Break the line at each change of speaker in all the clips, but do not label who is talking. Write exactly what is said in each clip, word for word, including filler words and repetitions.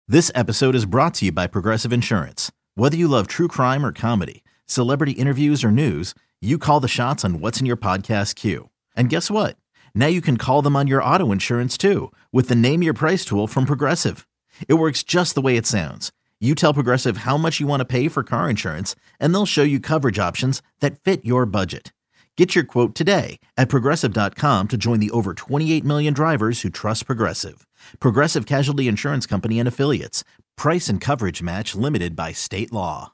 This episode is brought to you by Progressive Insurance. Whether you love true crime or comedy, celebrity interviews or news, you call the shots on what's in your podcast queue. And guess what? Now you can call them on your auto insurance too with the Name Your Price tool from Progressive. It works just the way it sounds. You tell Progressive how much you want to pay for car insurance, and they'll show you coverage options that fit your budget. Get your quote today at progressive dot com to join the over twenty-eight million drivers who trust Progressive. Progressive Casualty Insurance Company and Affiliates. Price and coverage match limited by state law.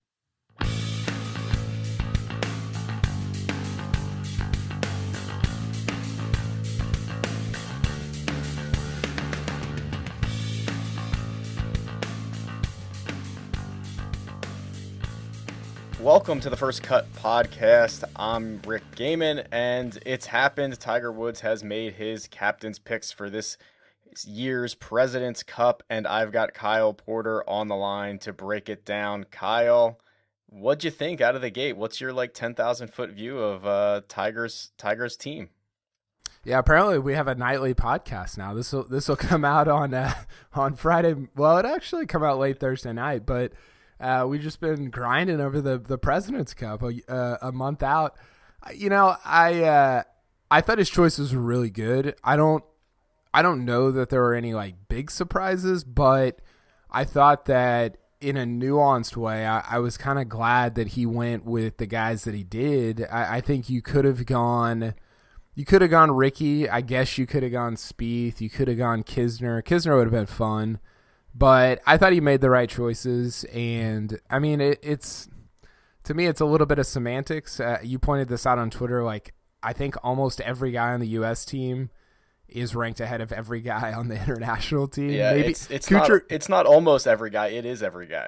Welcome to the First Cut Podcast. I'm Rick Gaiman, and it's happened. Tiger Woods has made his captain's picks for this year's President's Cup, and I've got Kyle Porter on the line to break it down. Kyle, what'd you think out of the gate? What's your like ten thousand foot view of uh, Tiger's Tiger's team?
Yeah, apparently we have a nightly podcast now. This will this will come out on uh, on Friday. Well, it actually come out late Thursday night, but uh, we've just been grinding over the the President's Cup a, uh, a month out. You know, I uh, I thought his choices were really good. I don't I don't know that there were any like big surprises, but I thought that in a nuanced way, I, I was kind of glad that he went with the guys that he did. I, I think you could have gone. You could have gone Ricky. I guess you could have gone Spieth. You could have gone Kisner. Kisner would have been fun. But I thought he made the right choices. And, I mean, it, it's – to me, it's a little bit of semantics. Uh, you pointed this out on Twitter. Like, I think almost every guy on the U S team is ranked ahead of every guy on the international team.
Yeah,
Maybe
it's, it's,
Kuchar,
not, it's not almost every guy. It is every guy.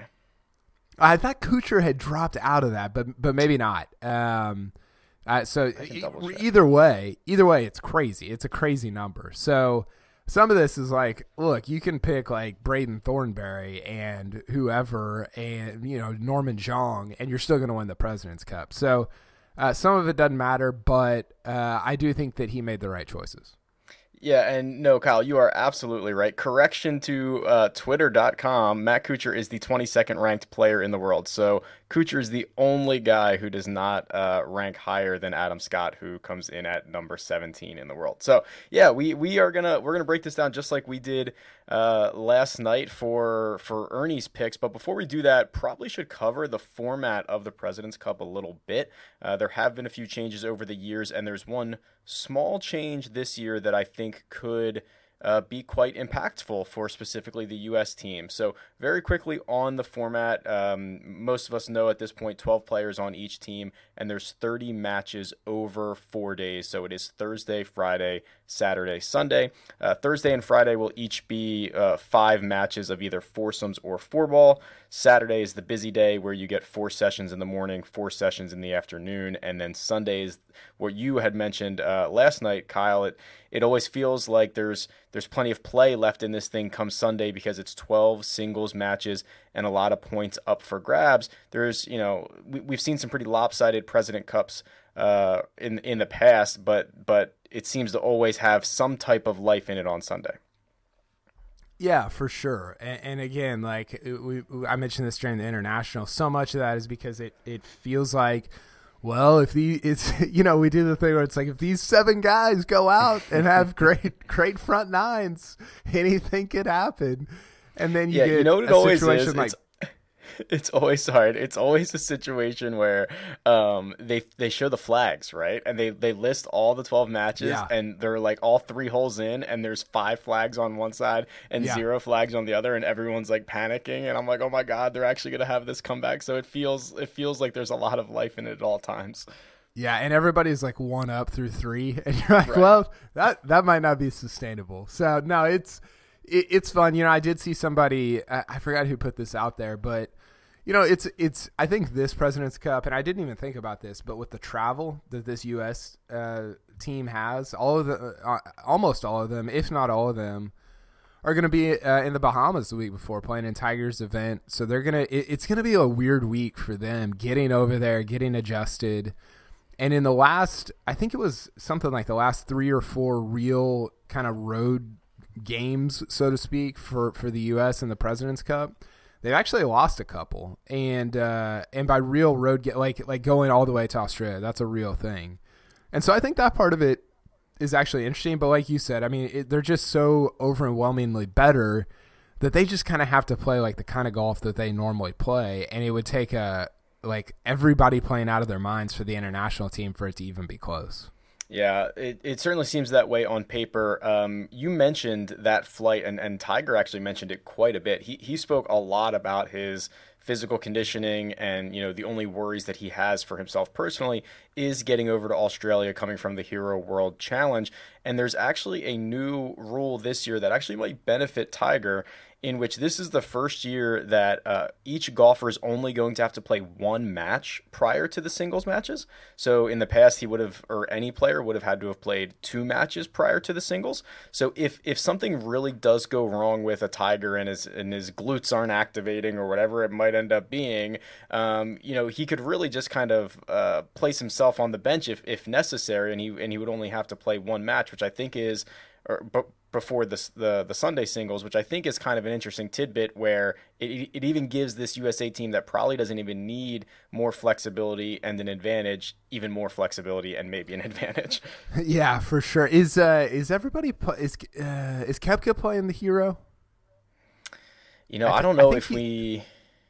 I thought Kuchar had dropped out of that, but but maybe not. Um Uh, so e- either way, either way, it's crazy. It's a crazy number. So some of this is like, look, you can pick like Braden Thornberry and whoever, and you know Norman Zhang, and you're still going to win the President's Cup. So uh, some of it doesn't matter, but uh, I do think that he made the right choices.
Yeah, and no, Kyle, you are absolutely right. Correction to uh, twitter dot com, Matt Kuchar is the twenty-second ranked player in the world. So Kuchar is the only guy who does not uh, rank higher than Adam Scott, who comes in at number seventeen in the world. So yeah, we we are gonna we're gonna break this down just like we did uh, last night for for Ernie's picks. But before we do that, probably should cover the format of the President's Cup a little bit. Uh, there have been a few changes over the years, and there's one small change this year that I think could uh, be quite impactful for specifically the U S team. So very quickly on the format, um, most of us know at this point twelve players on each team, and there's thirty matches over four days. So it is Thursday, Friday, Saturday, Sunday. Uh, Thursday and Friday will each be uh, five matches of either foursomes or four ball. Saturday is the busy day where you get four sessions in the morning, four sessions in the afternoon, and then Sunday is what you had mentioned uh, last night, Kyle. It it always feels like there's there's plenty of play left in this thing come Sunday because it's twelve singles matches and a lot of points up for grabs. There's, you know, we, we've seen some pretty lopsided President Cups uh, in in the past, but but it seems to always have some type of life in it on Sunday.
Yeah, for sure. And, and again, like we, we, I mentioned this during the international, so much of that is because it, it feels like, well, if the it's you know we do the thing where it's like if these seven guys go out and have great great front nines, anything could happen. And then you
yeah,
get
you know what it
a
always
situation
is.
like.
It's- It's always hard. It's always a situation where um, they they show the flags, right? And they, they list all the twelve matches,
Yeah.
and they're like all three holes in, and there's five flags on one side and
Yeah.
zero flags on the other, and everyone's like panicking. And I'm like, oh my God, they're actually gonna have this comeback. So it feels it feels like there's a lot of life in it at all times.
Yeah, and everybody's like one up through three, and you're like,
Right.
well, that that might not be sustainable. So no, it's it, it's fun. You know, I did see somebody, I, I forgot who put this out there, but you know, it's it's. I think this President's Cup, and I didn't even think about this, but with the travel that this U S uh, team has, all of the, uh, almost all of them, if not all of them, are going to be uh, in the Bahamas the week before playing in Tiger's event. So they're gonna. It, it's going to be a weird week for them getting over there, getting adjusted. And in the last, I think it was something like the last three or four real kind of road games, so to speak, for, for the U S and the President's Cup, they've actually lost a couple, and uh, and by real road get like like going all the way to Australia, that's a real thing. And so I think that part of it is actually interesting. But like you said, I mean, it, they're just so overwhelmingly better that they just kind of have to play like the kind of golf that they normally play, and it would take a like everybody playing out of their minds for the international team for it to even be close.
Yeah, it, it certainly seems that way on paper. Um, you mentioned that flight, and, and Tiger actually mentioned it quite a bit. He he spoke a lot about his physical conditioning, and you know the only worries that he has for himself personally is getting over to Australia, coming from the Hero World Challenge. And there's actually a new rule this year that actually might benefit Tiger, in which this is the first year that uh, each golfer is only going to have to play one match prior to the singles matches. So in the past, he would have, or any player would have had to have played two matches prior to the singles. So if if something really does go wrong with a Tiger and his and his glutes aren't activating or whatever it might end up being, um, you know, he could really just kind of uh, place himself on the bench if if necessary, and he and he would only have to play one match, which I think is, or but before the, the the Sunday singles, which I think is kind of an interesting tidbit where it it even gives this U S A team that probably doesn't even need more flexibility and an advantage, even more flexibility and maybe an advantage.
Yeah, for sure. Is uh is everybody is uh, is Koepka playing the Hero?
You know,
I, th-
I don't know
I
if
he,
we.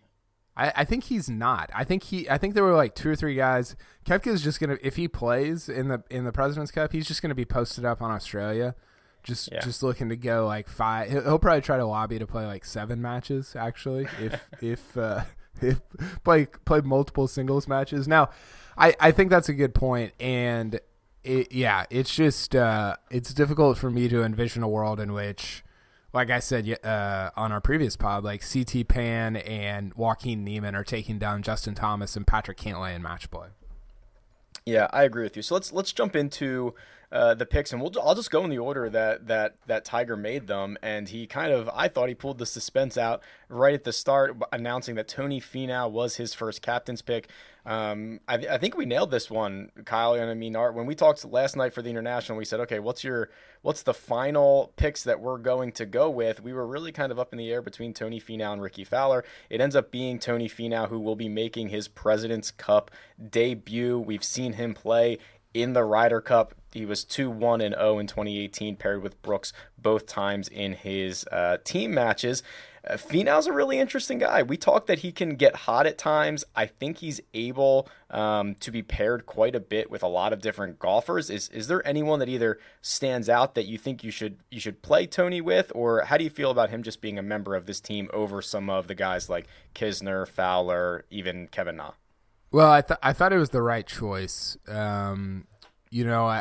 I, I think he's not. I think he. I think there were like two or three guys. Koepka is just gonna, if he plays in the in the President's Cup, he's just gonna be posted up on Australia. Just yeah. just looking to go like five. He'll, he'll probably try to lobby to play like seven matches actually, if if uh, if play play multiple singles matches. Now, I, I think that's a good point, and it, yeah, it's just uh, it's difficult for me to envision a world in which, like I said uh, on our previous pod, like C T Pan and Joaquin Niemann are taking down Justin Thomas and Patrick Cantlay in match play.
Yeah, I agree with you. So let's let's jump into uh, the picks, and we'll I'll just go in the order that that that Tiger made them. And he kind of, I thought he pulled the suspense out right at the start, announcing that Tony Finau was his first captain's pick. Um, I, I think we nailed this one, Kyle. And I mean, our, when we talked last night for the international, we said, okay, what's your what's the final picks that we're going to go with? We were really kind of up in the air between Tony Finau and Ricky Fowler. It ends up being Tony Finau, who will be making his President's Cup debut. We've seen him play in the Ryder Cup. He was two one and oh in twenty eighteen, paired with Brooks both times in his uh, team matches. Uh, Finau's a really interesting guy. We talked that he can get hot at times. I think he's able um, to be paired quite a bit with a lot of different golfers. Is is there anyone that either stands out that you think you should you should play Tony with, or how do you feel about him just being a member of this team over some of the guys like Kisner, Fowler, even Kevin Na?
Well, I th- I thought it was the right choice. Um, you know, I,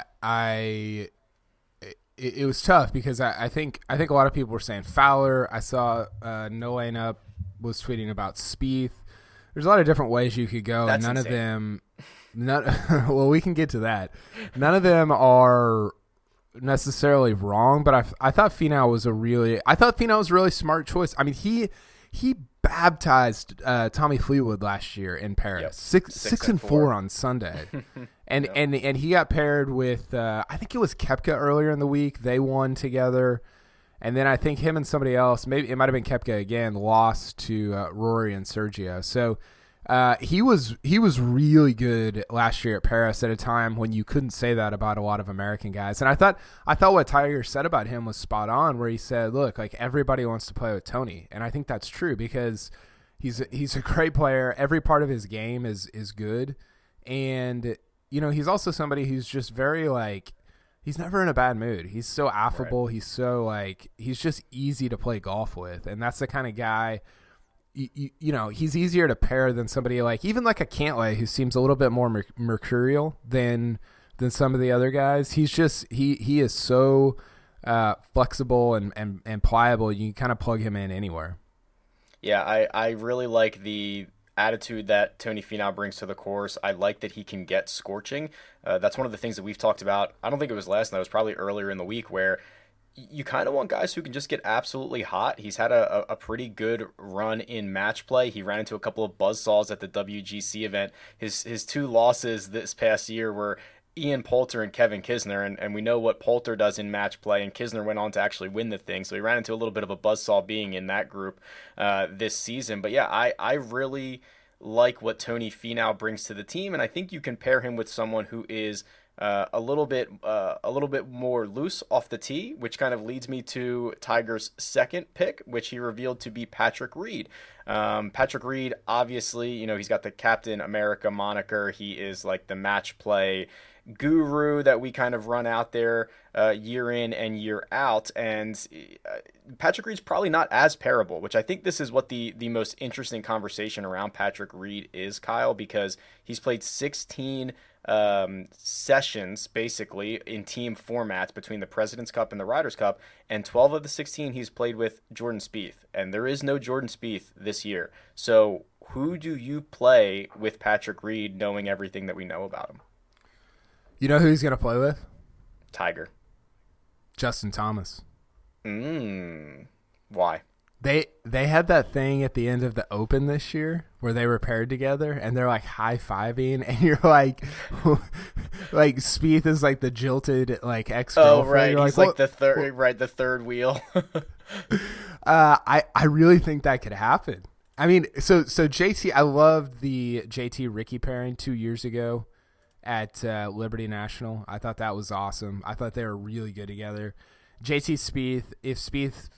I it, it was tough because I, I think I think a lot of people were saying Fowler. I saw uh, No Lane Up was tweeting about Spieth. There's a lot of different ways you could go,
That's
and none
insane.
of them. None, well, we can get to that. None of them are necessarily wrong, but I, I thought Finau was a really I thought Finau was a really smart choice. I mean, he he baptized uh, Tommy Fleetwood last year in Paris,
yep.
six,
six
six
and
and
four.
four on Sunday, and
Yep.
and and he got paired with uh, I think it was Koepka earlier in the week. They won together, and then I think him and somebody else, maybe it might have been Koepka again, lost to uh, Rory and Sergio. So uh, he was he was really good last year at Paris at a time when you couldn't say that about a lot of American guys. And I thought I thought what Tiger said about him was spot on, where he said, "Look, like everybody wants to play with Tony," and I think that's true because he's a, he's a great player. Every part of his game is is good, and you know he's also somebody who's just very like he's never in a bad mood. He's so affable. Right. He's so like he's just easy to play golf with, and that's the kind of guy. You, you, you know, he's easier to pair than somebody like even like a Cantlay who seems a little bit more mer- mercurial than than some of the other guys. He's just he he is so uh, flexible and, and, and pliable. You can kind of plug him in anywhere.
Yeah, I, I really like the attitude that Tony Finau brings to the course. I like that he can get scorching. Uh, that's one of the things that we've talked about. I don't think it was last night. It was probably earlier in the week where you kind of want guys who can just get absolutely hot. He's had a, a pretty good run in match play. He ran into a couple of buzzsaws at the W G C event. His his two losses this past year were Ian Poulter and Kevin Kisner, and, and we know what Poulter does in match play, and Kisner went on to actually win the thing, so he ran into a little bit of a buzzsaw being in that group uh, this season. But yeah, I, I really like what Tony Finau brings to the team, and I think you can pair him with someone who is uh, a little bit uh, a little bit more loose off the tee, which kind of leads me to Tiger's second pick, which he revealed to be Patrick Reed. Um, Patrick Reed, obviously, you know, he's got the Captain America moniker. He is like the match play guru that we kind of run out there uh, year in and year out. And uh, Patrick Reed's probably not as pairable, which I think this is what the, the most interesting conversation around Patrick Reed is, Kyle, because he's played sixteen um, sessions basically in team formats between the President's Cup and the Ryder's Cup, and twelve of the sixteen he's played with Jordan Spieth, and there is no Jordan Spieth this year. So who do you play with Patrick Reed, knowing everything that we know about him?
You know who he's going to play with?
Tiger.
Justin Thomas.
Mm. Why?
They they had that thing at the end of the Open this year where they were paired together and they're like high-fiving, and you're like, like Spieth is like the jilted like ex-girlfriend.
Oh right,
you're
he's
like,
like the third, right, the third wheel.
uh, I I really think that could happen. I mean, so so J T, I loved the J T Ricky pairing two years ago at uh, Liberty National. I thought that was awesome. I thought they were really good together. J T Spieth, if Spieth,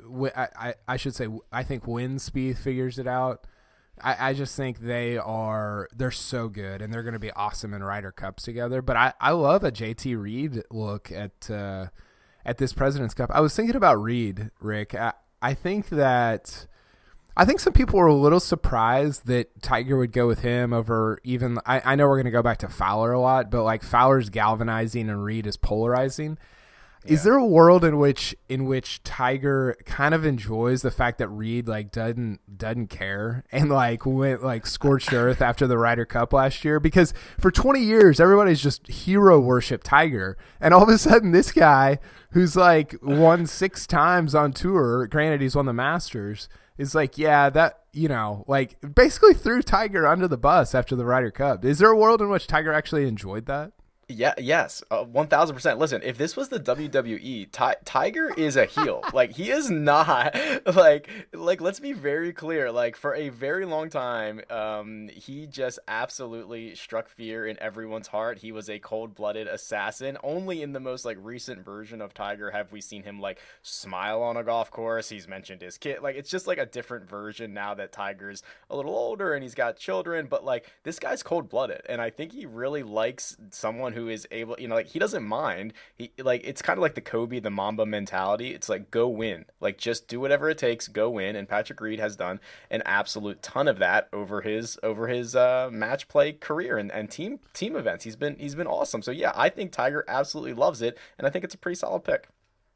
I, I, I should say, I think when Spieth figures it out, I, I just think they are, they're so good, and they're going to be awesome in Ryder Cups together. But I, I love a J T Reed look at uh, at this President's Cup. I was thinking about Reed, Rick. I, I think that I think some people were a little surprised that Tiger would go with him over even, I, I know we're going to go back to Fowler a lot, but like Fowler's galvanizing and Reed is polarizing. Yeah. Is there a world in which in which Tiger kind of enjoys the fact that Reed like doesn't doesn't care and like went like scorched earth after the Ryder Cup last year? Because for twenty years everybody's just hero worship Tiger, and all of a sudden this guy who's like won six times on tour, granted he's won the Masters, is like, yeah, that, you know, like basically threw Tiger under the bus after the Ryder Cup. Is there a world in which Tiger actually enjoyed that?
Yeah, yes, uh, one thousand percent. Listen, if this was the W W E, Ti- Tiger is a heel. Like, he is not, like, like, let's be very clear. Like, for a very long time, um, he just absolutely struck fear in everyone's heart. He was a cold-blooded assassin. Only in the most, like, recent version of Tiger have we seen him, like, smile on a golf course. He's mentioned his kid. Like, it's just, like, a different version now that Tiger's a little older and he's got children. But, like, this guy's cold-blooded, and I think he really likes someone who who is able, you know, like he doesn't mind. He like it's kind of like the Kobe, the Mamba mentality. It's like go win, like just do whatever it takes, go win. And Patrick Reed has done an absolute ton of that over his over his uh, match play career and, and team team events. He's been he's been awesome. So yeah, I think Tiger absolutely loves it, and I think it's a pretty solid pick.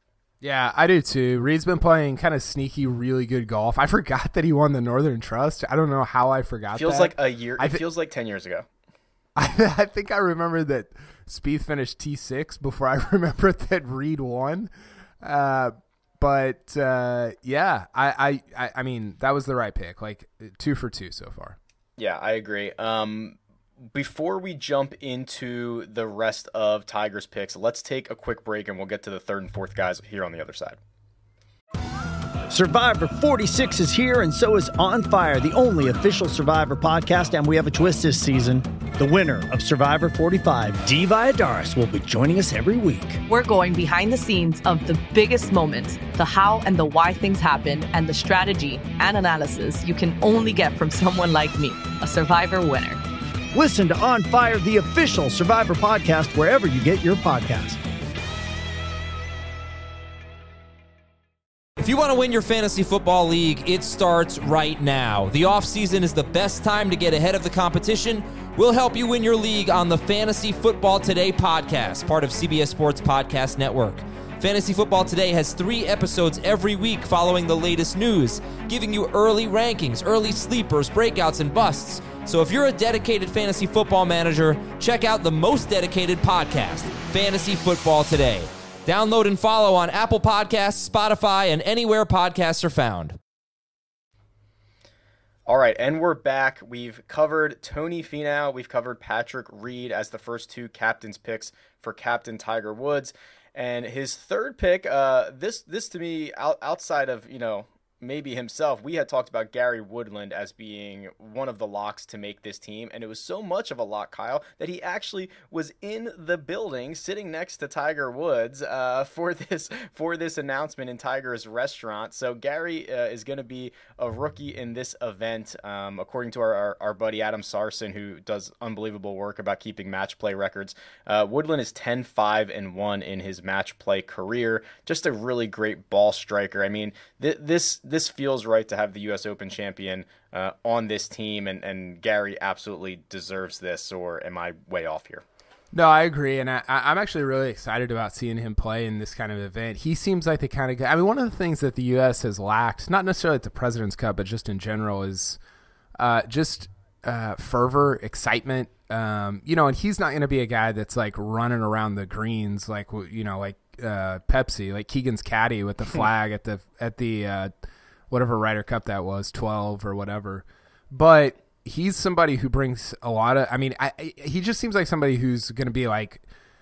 Yeah, I do too. Reed's been playing kind of sneaky, really good golf. I forgot that he won the Northern Trust. I don't know how I forgot.
Feels
that.
like a year.
I
it
th-
feels like ten years ago.
I, I think I remember that Spieth finished T six before I remembered that Reed won. Uh, but uh, yeah, I, I, I mean, that was the right pick. Like two for two so far.
Yeah, I agree. Um, before we jump into the rest of Tiger's picks, let's take a quick break and we'll get to the third and fourth guys here on the other side.
Survivor forty-six is here, and so is On Fire, the only official Survivor podcast, and we have a twist this season. The winner of Survivor forty-five, Dee Valladares, will be joining us every week.
We're going behind the scenes of the biggest moments, the how and the why things happen, and the strategy and analysis you can only get from someone like me, a Survivor winner.
Listen to On Fire, the official Survivor podcast, wherever you get your podcasts.
If you want to win your fantasy football league, it starts right now. The offseason is the best time to get ahead of the competition. We'll help you win your league on the Fantasy Football Today podcast, part of C B S Sports Podcast Network. Fantasy Football Today has three episodes every week following the latest news, giving you early rankings, early sleepers, breakouts, and busts. So if you're a dedicated fantasy football manager, check out the most dedicated podcast, Fantasy Football Today. Download and follow on Apple Podcasts, Spotify, and anywhere podcasts are found.
All right, and we're back. We've covered Tony Finau. We've covered Patrick Reed as the first two captain's picks for Captain Tiger Woods. And his third pick, uh, this this to me, out, outside of, you know, maybe himself, we had talked about Gary Woodland as being one of the locks to make this team, and it was so much of a lock, Kyle, that he actually was in the building sitting next to Tiger Woods uh, for this for this announcement in Tiger's restaurant. So Gary uh, is going to be a rookie in this event, um, according to our, our, our buddy Adam Sarson, who does unbelievable work about keeping match play records. Uh, Woodland is ten five and one in his match play career. Just a really great ball striker. I mean, th- this This feels right to have the U S Open champion uh, on this team, and, and Gary absolutely deserves this, or am I way off here?
No, I agree, and I, I'm actually really excited about seeing him play in this kind of event. He seems like the kind of guy. I mean, one of the things that the U S has lacked, not necessarily at the President's Cup, but just in general, is uh, just uh, fervor, excitement. Um, you know, and he's not going to be a guy that's like running around the greens like you know, like uh, Pepsi, like Keegan's caddy with the flag at the at the. Uh, whatever Ryder Cup that was, twelve or whatever. But he's somebody who brings a lot of, I mean, I, I, he just seems like somebody who's going to be like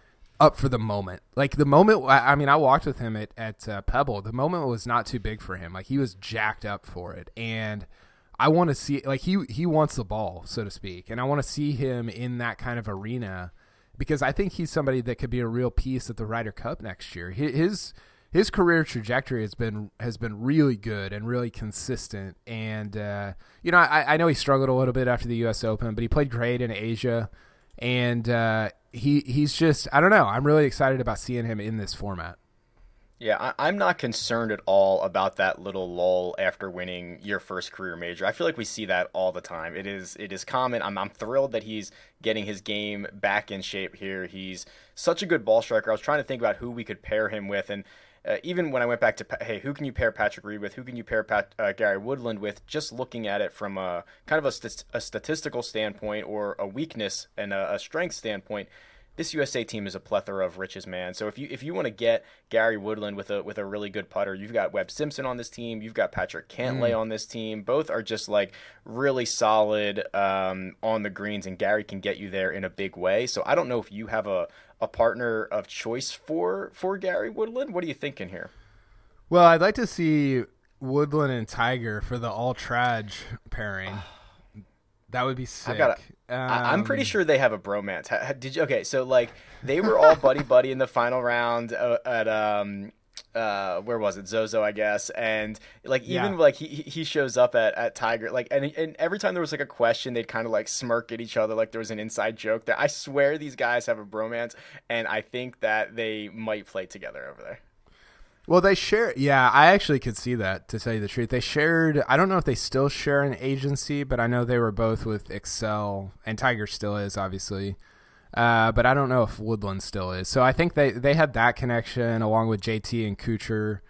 up for the moment. Like the moment, I mean, I walked with him at, at uh, Pebble. The moment was not too big for him. Like he was jacked up for it. And I want to see, like he, he wants the ball, so to speak. And I want to see him in that kind of arena because I think he's somebody that could be a real piece at the Ryder Cup next year. His, His career trajectory has been has been really good and really consistent. And, uh, you know, I, I know he struggled a little bit after the U S Open, but he played great in Asia. And uh, he he's just, I don't know, I'm really excited about seeing him in this format.
Yeah, I, I'm not concerned at all about that little lull after winning your first career major. I feel like we see that all the time. It is it is common. I'm I'm thrilled that he's getting his game back in shape here. He's such a good ball striker. I was trying to think about who we could pair him with, and Uh, even when I went back to, hey, who can you pair Patrick Reed with? Who can you pair Pat, uh, Gary Woodland with? Just looking at it from a kind of a, st- a statistical standpoint or a weakness and a, a strength standpoint, this U S A team is a plethora of riches, man. So if you if you want to get Gary Woodland with a with a really good putter, you've got Webb Simpson on this team, you've got Patrick Cantlay mm. on this team. Both are just like really solid um, on the greens, and Gary can get you there in a big way. So I don't know if you have a a partner of choice for for Gary Woodland. What are you thinking here?
Well, I'd like to see Woodland and Tiger for the all trad pairing. That would be sick.
Gotta, um, I'm pretty sure they have a bromance. Did you? Okay, so like they were all buddy buddy in the final round at um uh where was it Zozo I guess, and like even yeah. like he he shows up at, at Tiger like and and every time there was like a question they'd kind of like smirk at each other like there was an inside joke. That I swear these guys have a bromance, and I think that they might play together over there.
Well, they share. Yeah, I actually could see that, to tell you the truth. They shared, I don't know if they still share an agency, but I know they were both with Excel, and Tiger still is, obviously. Uh, but I don't know if Woodland still is. So I think they, they had that connection along with J T and Kuchar.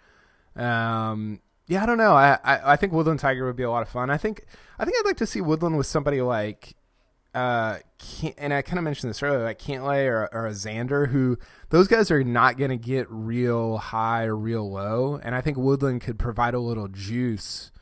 Um, yeah, I don't know. I, I, I think Woodland Tiger would be a lot of fun. I think I think I'd like to see Woodland with somebody like, uh, and I kind of mentioned this earlier, like Cantlay or, or a Xander, who those guys are not going to get real high or real low. And I think Woodland could provide a little juice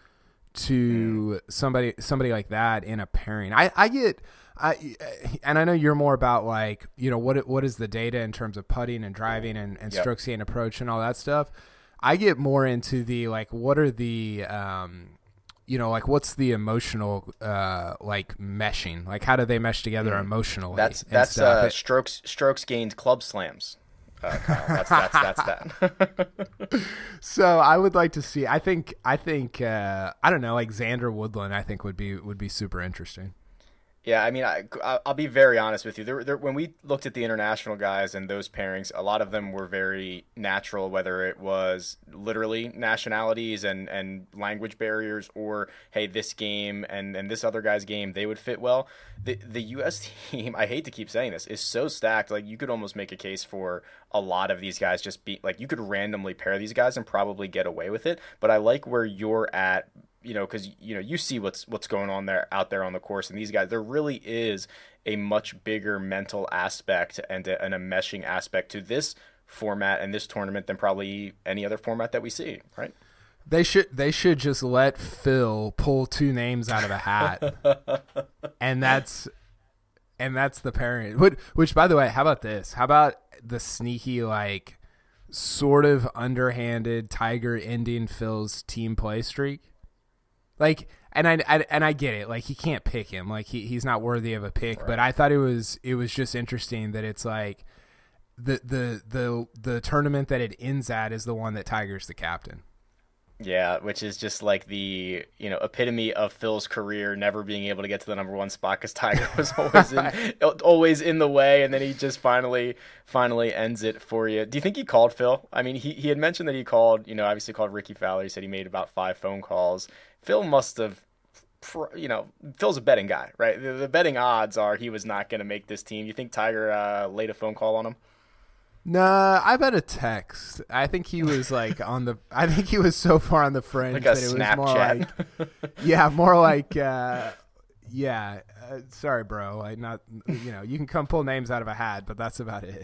to mm. somebody somebody like that in a pairing. I, I get I and I know you're more about like, you know, what what is the data in terms of putting and driving and, and yep. stroke gain approach and all that stuff. I get more into the like what are the um you know, like what's the emotional uh like meshing? Like how do they mesh together mm. emotionally?
That's that's uh, it, strokes strokes gained club slams. Uh, Kyle. That's that's that's that.
So I would like to see. I think I think uh, I don't know, like Xander Woodland. I think would be would be super interesting.
Yeah, I mean, I, I'll be very honest with you. There, there, when we looked at the international guys and those pairings, a lot of them were very natural, whether it was literally nationalities and, and language barriers or, hey, this game and, and this other guy's game, they would fit well. The the U S team, I hate to keep saying this, is so stacked. Like, you could almost make a case for a lot of these guys just be, like, you could randomly pair these guys and probably get away with it. But I like where you're at, you know, because, you know, you see what's what's going on there out there on the course, and these guys, there really is a much bigger mental aspect and a, and a meshing aspect to this format and this tournament than probably any other format that we see, right?
They should they should just let Phil pull two names out of a hat, and that's and that's the pairing. Which, which, by the way, how about this? How about the sneaky, like, sort of underhanded Tiger ending Phil's team play streak? Like, and I, I and I get it. Like, he can't pick him. Like, he he's not worthy of a pick. Right. But I thought it was it was just interesting that it's like the the the the tournament that it ends at is the one that Tiger's the captain.
Yeah, which is just like the, you know, epitome of Phil's career, never being able to get to the number one spot because Tiger was always in, always in the way, and then he just finally finally ends it for you. Do you think he called Phil? I mean, he, he had mentioned that he called, you know, obviously called Ricky Fowler. He said he made about five phone calls. Phil must have, you know, Phil's a betting guy, right? The, the betting odds are he was not going to make this team. You think Tiger uh, laid a phone call on him?
Nah, I bet a text. I think he was like on the. I think he was so far on the fringe
like a
that it
Snapchat.
was more like, yeah, more like, uh, yeah. Uh, sorry, bro. I not. You know, you can come pull names out of a hat, but that's about it.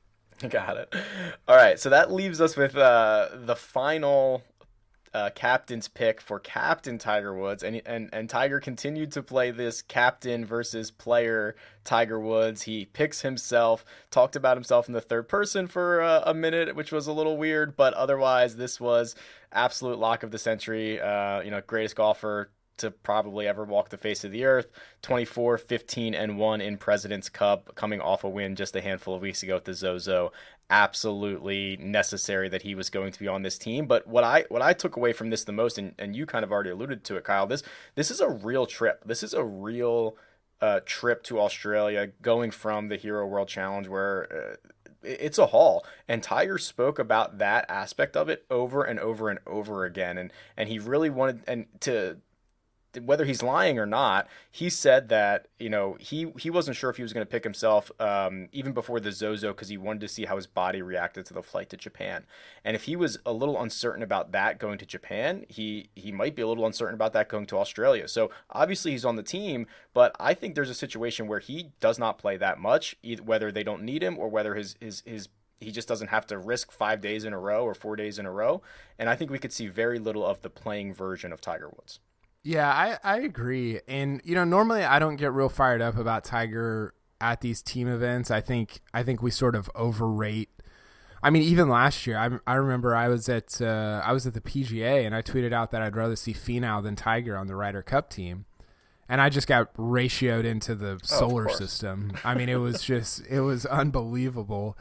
Got it. All right, so that leaves us with uh, the final uh, captain's pick for Captain Tiger Woods, and and and Tiger continued to play this captain versus player Tiger Woods. He picks himself, talked about himself in the third person for uh, a minute, which was a little weird, but otherwise this was absolute lock of the century. Uh, you know, greatest golfer to probably ever walk the face of the earth. twenty-four, fifteen, and one in President's Cup, coming off a win just a handful of weeks ago at the Zozo. Absolutely necessary that he was going to be on this team. But what I what I took away from this the most, and, and you kind of already alluded to it, Kyle, this this is a real trip. This is a real uh, trip to Australia, going from the Hero World Challenge where uh, it's a haul. And Tiger spoke about that aspect of it over and over and over again. And and he really wanted and to whether he's lying or not, he said that, you know, he, he wasn't sure if he was going to pick himself um, even before the Zozo because he wanted to see how his body reacted to the flight to Japan. And if he was a little uncertain about that going to Japan, he, he might be a little uncertain about that going to Australia. So obviously he's on the team, but I think there's a situation where he does not play that much, either, whether they don't need him or whether his his his he just doesn't have to risk five days in a row or four days in a row. And I think we could see very little of the playing version of Tiger Woods.
Yeah, I, I agree. And, you know, normally I don't get real fired up about Tiger at these team events. I think I think we sort of overrate. I mean, even last year, I, I remember I was at uh, I was at the P G A and I tweeted out that I'd rather see Finau than Tiger on the Ryder Cup team. And I just got ratioed into the
oh,
solar system. I mean, it was just it was unbelievable.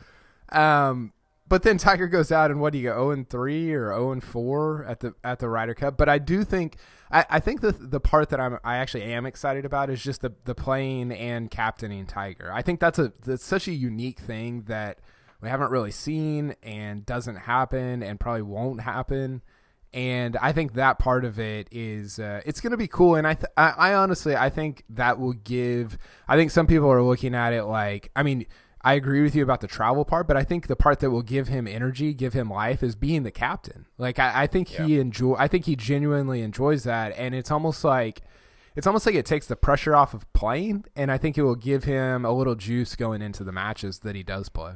Um But then Tiger goes out and what do you go oh and three or oh and four at the at the Ryder Cup. But I do think I, I think the the part that I'm I actually am excited about is just the the playing and captaining Tiger. I think that's a that's such a unique thing that we haven't really seen and doesn't happen and probably won't happen. And I think that part of it is uh, it's going to be cool. And I, th- I I honestly I think that will give. I think some people are looking at it like I mean. I agree with you about the travel part, but I think the part that will give him energy, give him life, is being the captain. Like I, I think yeah. he enjoy. I think he genuinely enjoys that, and it's almost like it's almost like it takes the pressure off of playing, and I think it will give him a little juice going into the matches that he does play.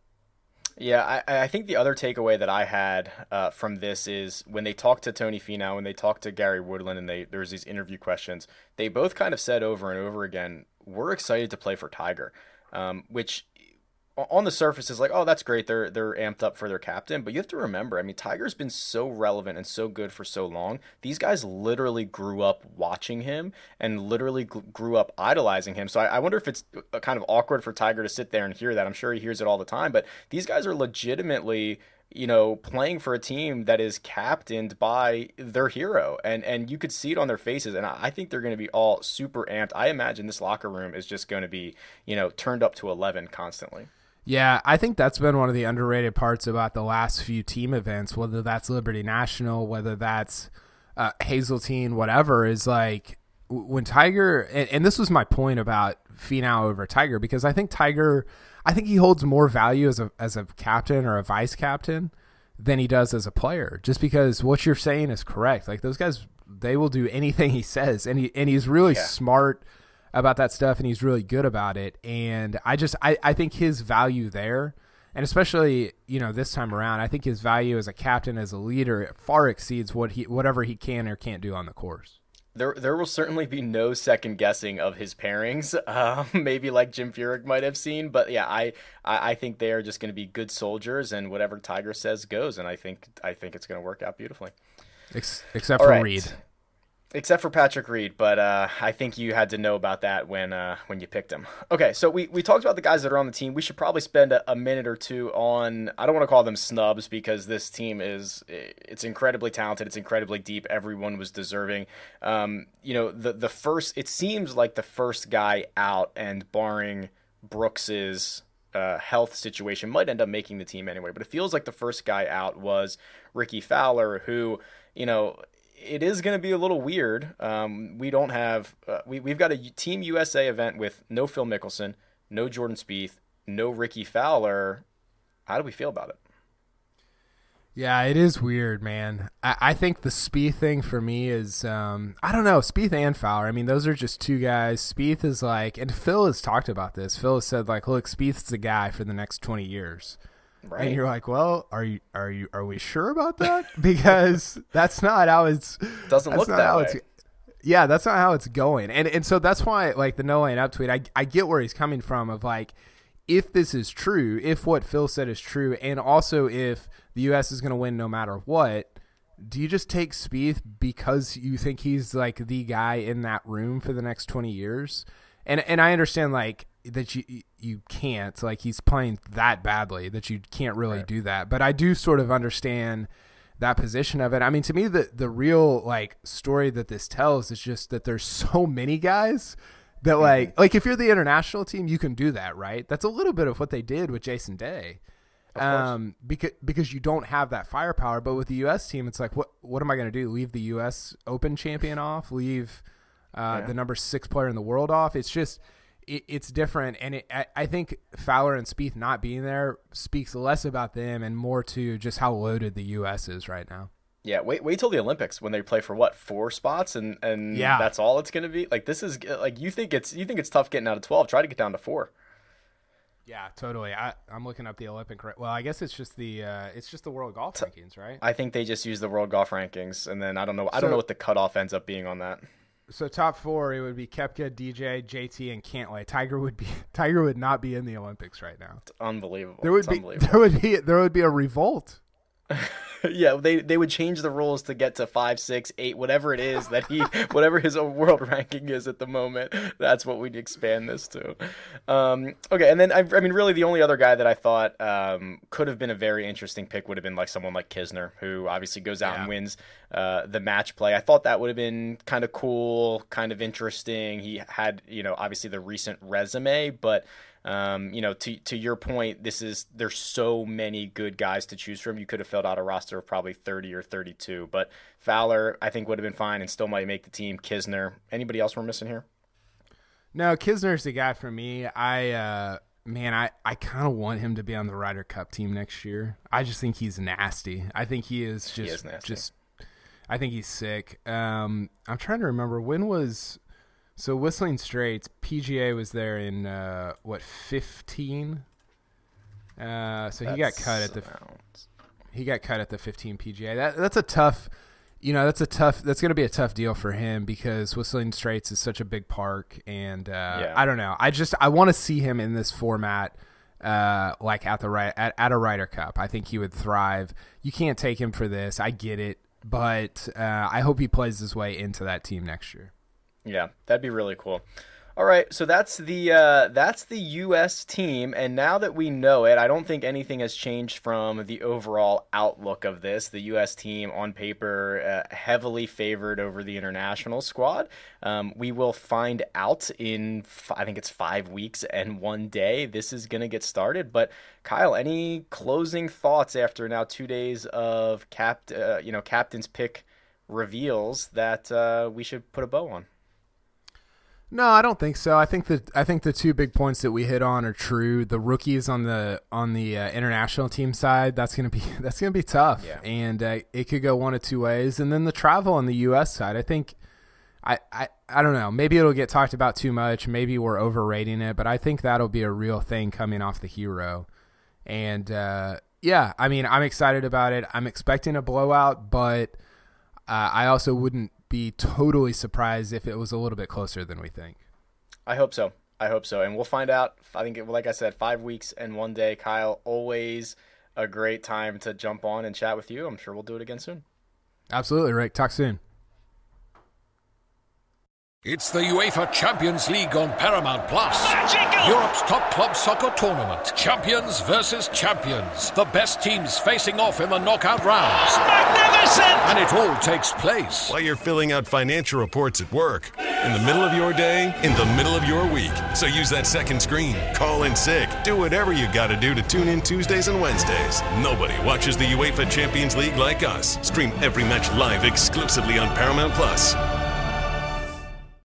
Yeah, I, I think the other takeaway that I had uh, from this is when they talked to Tony Finau, when they talked to Gary Woodland, and they there was these interview questions, they both kind of said over and over again, "We're excited to play for Tiger," um, which. On the surface is like, oh, that's great. They're they're amped up for their captain. But you have to remember, I mean, Tiger's been so relevant and so good for so long. These guys literally grew up watching him and literally g- grew up idolizing him. So I, I wonder if it's kind of awkward for Tiger to sit there and hear that. I'm sure he hears it all the time. But these guys are legitimately, you know, playing for a team that is captained by their hero. And and you could see it on their faces. And I, I think they're going to be all super amped. I imagine this locker room is just going to be, you know, turned up to eleven constantly.
Yeah, I think that's been one of the underrated parts about the last few team events, whether that's Liberty National, whether that's uh, Hazeltine, whatever, is like when Tiger, and, and this was my point about Finau over Tiger, because I think Tiger, I think he holds more value as a as a captain or a vice captain than he does as a player, just because what you're saying is correct. Like those guys, they will do anything he says, and he and he's really yeah. smart about that stuff, and he's really good about it. And I just I, I think his value there, And especially, you know, this time around, I think his value as a captain, as a leader, far exceeds what he whatever he can or can't do on the course.
There, there will certainly be no second guessing of his pairings, uh, maybe like Jim Furyk might have seen. But yeah, I, I, I think they are just going to be good soldiers, and whatever Tiger says goes. And I think, I think it's going to work out beautifully.
Ex- except
All
for
right.
Reed.
Except for Patrick Reed, but uh, I think you had to know about that when uh, when you picked him. Okay, so we, we talked about the guys that are on the team. We should probably spend a, a minute or two on, I don't want to call them snubs because this team is, it's incredibly talented. It's incredibly deep. Everyone was deserving. Um, you know, the, the first, it seems like the first guy out, and barring Brooks's uh, health situation, might end up making the team anyway, but it feels like the first guy out was Ricky Fowler, who, you know, it is going to be a little weird. Um, we don't have uh, we we've got a Team U S A event with no Phil Mickelson, no Jordan Spieth, no Ricky Fowler. How do we feel about it?
Yeah, it is weird, man. I, I think the Spieth thing for me is um, I don't know, Spieth and Fowler. I mean, those are just two guys. Spieth is like, and Phil has talked about this. Phil has said like, look, Spieth's the guy for the next twenty years. Right. And you're like, well, are you are you are we sure about that? Because that's not how it's
doesn't look that way.
It's, yeah, that's not how it's going. And and so that's why, like, the no laying up tweet, I I get where he's coming from of like, if this is true, if what Phil said is true, and also if the U S is going to win no matter what, do you just take Spieth because you think he's like the guy in that room for the next twenty years? And and I understand like that you you can't, like, he's playing that badly that you can't really
right.
do that. But I do sort of understand that position of it. I mean, to me, the the real like story that this tells is just that there's so many guys that like mm-hmm. like if you're the international team, you can do that, right? That's a little bit of what they did with Jason Day. Um, because because you don't have that firepower. But with the U S team, it's like, what what am I going to do? Leave the U S Open champion off? Leave uh, yeah. the number six player in the world off? It's just it, it's different. And it, I, I think Fowler and Spieth not being there speaks less about them and more to just how loaded the U S is right now.
Yeah, wait wait till the Olympics when they play for what, four spots, and and
yeah.
that's all it's going to be. Like, this is like, you think it's you think it's tough getting out of twelve. Try to get down to four.
Yeah, totally. I, I'm looking up the Olympic. Well, I guess it's just the uh, it's just the world golf rankings, right?
I think they just use the world golf rankings, and then I don't know. I
so,
don't know what the cutoff ends up being on that.
So top four, it would be Koepka, D J, J T, and Cantlay. Tiger would be Tiger would not be in the Olympics right now.
It's unbelievable.
There would
it's
be
unbelievable.
there would be there would be a revolt.
Yeah, they they would change the rules to get to five, six, eight, whatever it is that he, whatever his world ranking is at the moment. That's what we'd expand this to. Um, okay, and then I, I mean, really, the only other guy that I thought um, could have been a very interesting pick would have been like someone like Kisner, who obviously goes out
yeah.
and wins uh, the match play. I thought that would have been kind of cool, kind of interesting. He had, you know, obviously the recent resume, but. Um, you know, to to your point, this is there's so many good guys to choose from. You could have filled out a roster of probably thirty or thirty-two, but Fowler I think would have been fine and still might make the team. Kisner, anybody else we're missing here?
No, Kisner's the guy for me. I uh, man, I, I kind of want him to be on the Ryder Cup team next year. I just think he's nasty. I think he is just
he is nasty.
just. I think he's sick. Um, I'm trying to remember when was. So Whistling Straits, P G A was there in uh, what fifteen? Uh, so he got cut at the he got cut at the fifteen P G A. That that's a tough, you know, that's a tough. That's going to be a tough deal for him because Whistling Straits is such a big park, and uh,
yeah.
I don't know. I just I want to see him in this format, uh, like at the right at, at a Ryder Cup. I think he would thrive. You can't take him for this. I get it, but uh, I hope he plays his way into that team next year.
Yeah, that'd be really cool. All right, so that's the uh, that's the U S team, and now that we know it, I don't think anything has changed from the overall outlook of this. The U S team, on paper, uh, heavily favored over the international squad. Um, we will find out in, f- I think it's five weeks and one day. This is going to get started. But Kyle, any closing thoughts after now two days of cap, uh, you know, captain's pick reveals that uh, we should put a bow on?
No, I don't think so. I think that I think the two big points that we hit on are true. The rookies on the on the uh, international team side, that's gonna be that's gonna be tough,
yeah.
and uh, it could go one of two ways. And then the travel on the U S side, I think, I, I I don't know. Maybe it'll get talked about too much. Maybe we're overrating it, but I think that'll be a real thing coming off the Hero. And, uh, yeah, I mean, I'm excited about it. I'm expecting a blowout, but uh, I also wouldn't be totally surprised if it was a little bit closer than we think.
I hope so. I hope so. And we'll find out. I think, it, like I said, five weeks and one day. Kyle, always a great time to jump on and chat with you. I'm sure we'll do it again soon.
Absolutely, Rick. Talk soon.
It's the UEFA Champions League on Paramount Plus. Europe's top club soccer tournament. Champions versus champions. The best teams facing off in the knockout rounds. Magnificent! And it all takes place
while you're filling out financial reports at work, in the middle of your day, in the middle of your week. So use that second screen. Call in sick. Do whatever you got to do to tune in Tuesdays and Wednesdays. Nobody watches the UEFA Champions League like us. Stream every match live exclusively on Paramount Plus.